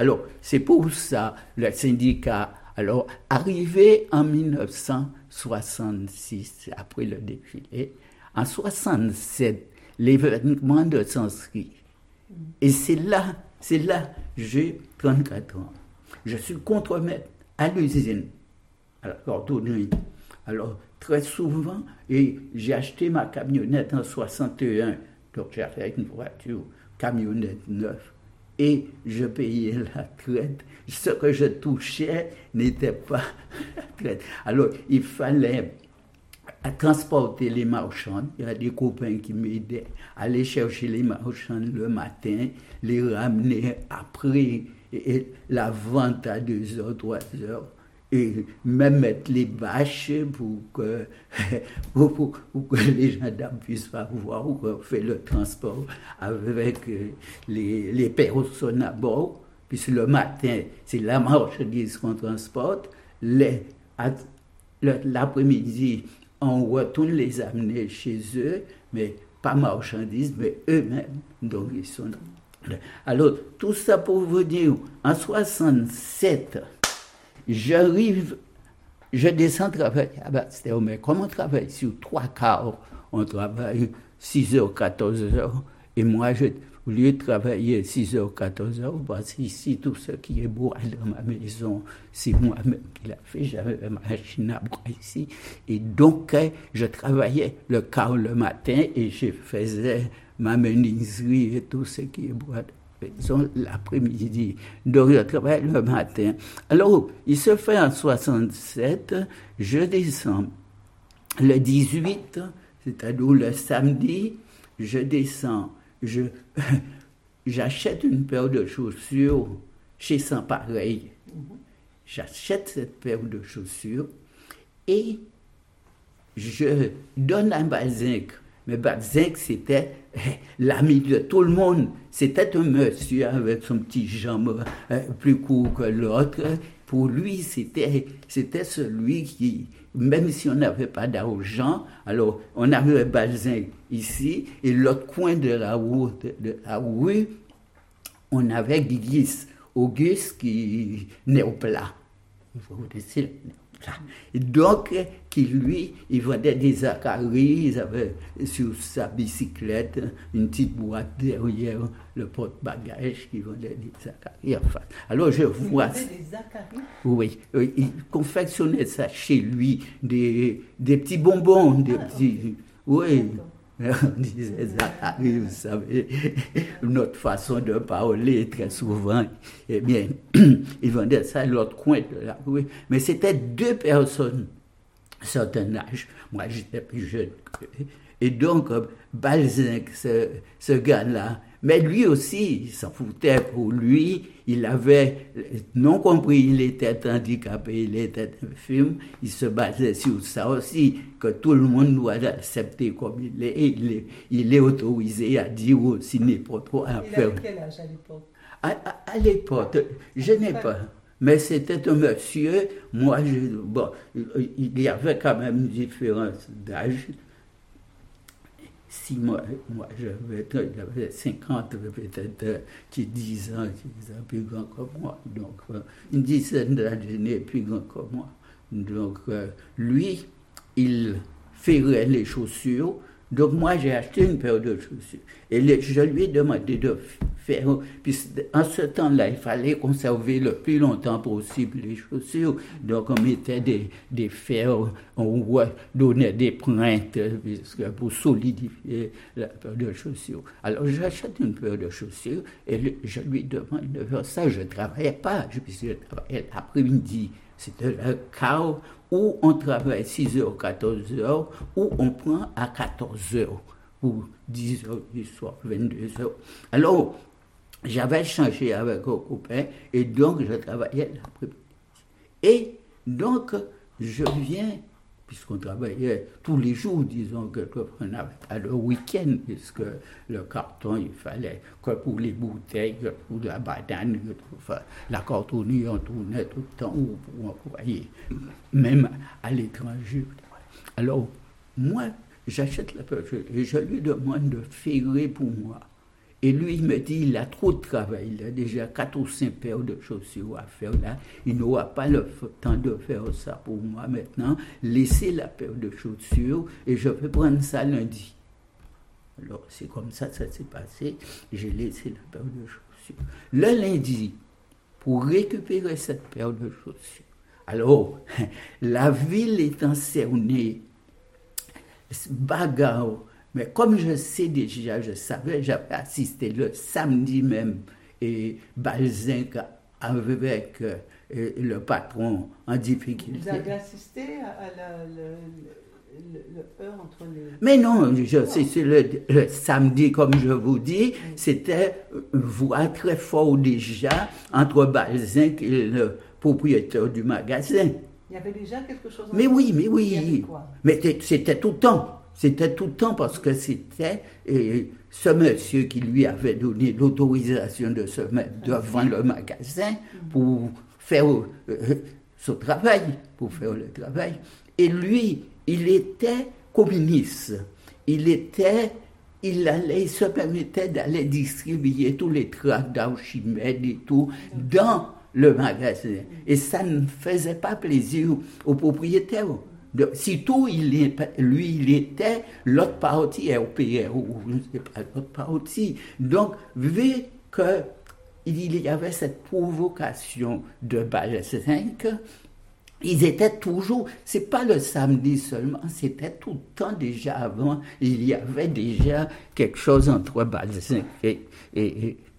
Alors, c'est pour ça, le syndicat, alors, arrivé en 1966, après le défilé, en 67, l'événement de Sanskrit. Et c'est là, j'ai 34 ans. Je suis contremaître à l'usine, à la cordonnerie. Alors, très souvent, et j'ai acheté ma camionnette en 61, donc j'avais une voiture, camionnette neuve, et je payais la traite. Ce que je touchais n'était pas la traite. Alors, il fallait transporter les marchands. Il y a des copains qui m'aidaient à aller chercher les marchands le matin, les ramener après la vente à 2h, 3h. Et même mettre les bâches pour que les gendarmes puissent pas voir où on fait le transport avec les personnes à bord. Puisque le matin, c'est la marchandise qu'on transporte. L'après-midi, on retourne les amener chez eux, mais pas marchandises, mais eux-mêmes. Donc, ils sont là. Alors, tout ça pour vous dire, en 67, je descends travailler à Bastille, mais comme on travaille sur 3 quarts, on travaille 6h, 14h, et moi, au lieu de travailler 6h, 14h, parce qu'ici, tout ce qui est beau dans ma maison, c'est moi-même qui l'a fait, j'avais ma machine à boire ici, et donc, je travaillais le quart le matin, et je faisais ma menuiserie et tout ce qui est bois l'après-midi, donc je travaille le matin. Alors, il se fait en 67, je descends le 18, c'est-à-dire le samedi, je descends, j'achète une paire de chaussures chez Sans Pareil. J'achète cette paire de chaussures et je donne un Balzinc. Mais Balzinc, c'était l'ami de tout le monde. C'était un monsieur avec son petit jambe plus court que l'autre. Pour lui, c'était celui qui, même si on n'avait pas d'argent, alors on avait Balzinc ici, et l'autre coin de la rue, on avait Auguste qui n'est au plat. Vous connaissez et donc, qui lui, il vendait des Zacharie, il avait sur sa bicyclette une petite boîte derrière le porte-bagages qui vendait des Zacharie. Enfin, alors je vois. Il vendait des Zacharie? Oui, il confectionnait ça chez lui, des petits bonbons, des petits. Oui. On disait Zacharie, vous savez, notre façon de parler très souvent, eh bien, ils vendaient ça à l'autre coin de la rue. Mais c'était 2 personnes, certain âge. Moi, j'étais plus jeune. Et donc, Balzinc, ce gars-là, mais lui aussi, il s'en foutait pour lui. Il avait non compris, il était handicapé, il était infirme. Il se basait sur ça aussi, que tout le monde doit l'accepter comme il est. Il est autorisé à dire aussi n'importe quoi à faire. Il avait quel âge à l'époque? À l'époque, je n'ai pas. Mais c'était un monsieur, il y avait quand même une différence d'âge. Si moi j'avais 50, peut-être qui 10 ans plus grand que moi, donc une dizaine d'années plus grand que moi. Donc lui, il ferait les chaussures. Donc moi j'ai acheté une paire de chaussures et je lui ai demandé de faire, puisqu'en ce temps-là il fallait conserver le plus longtemps possible les chaussures, donc on mettait des fers, on donnait des pointes pour solidifier la paire de chaussures. Alors j'achète une paire de chaussures et je lui demande de faire ça. Je ne travaillais pas, puisque je travaillais l'après-midi. C'était le cas où on travaille 6h, 14h, où on prend à 14h, ou 10h du soir, 22h. Alors, j'avais changé avec un copain, et donc je travaillais l'après-midi. Et donc, je viens, puisqu'on travaillait tous les jours, disons, que on avait pas le week-end, puisque le carton, il fallait que pour les bouteilles, que pour la banane, enfin, la cartonnerie, on tournait tout le temps pour envoyer, même à l'étranger. Alors, moi, j'achète la pêche et je lui demande de ferrer pour moi. Et lui, il me dit, il a trop de travail, il a déjà 4 ou 5 paires de chaussures à faire là. Il n'aura pas le temps de faire ça pour moi maintenant. Laissez la paire de chaussures et je vais prendre ça lundi. Alors, c'est comme ça s'est passé. J'ai laissé la paire de chaussures. Le lundi, pour récupérer cette paire de chaussures, alors, la ville étant cernée, bagarre, mais comme je sais déjà, je savais, j'avais assisté le samedi même, et Balzinc avec le patron en difficulté. Vous avez assisté à le heurt entre les... Mais non, c'est le samedi, comme je vous dis, c'était une voix très forte déjà entre Balzinc et le propriétaire du magasin. Il y avait déjà quelque chose... Mais oui. Mais c'était tout le temps parce que c'était ce monsieur qui lui avait donné l'autorisation de se mettre devant le magasin pour faire son travail, le travail. Et lui, il était communiste. Il se permettait d'aller distribuer tous les tracts d'Archimède et tout dans le magasin. Et ça ne faisait pas plaisir aux propriétaires. Surtout, il était l'autre partie RPR, ou je ne sais pas, l'autre partie. Donc, vu qu'il y avait cette provocation de Balzinc, ils étaient toujours, c'est pas le samedi seulement, c'était tout le temps déjà avant, il y avait déjà quelque chose entre Balzinc et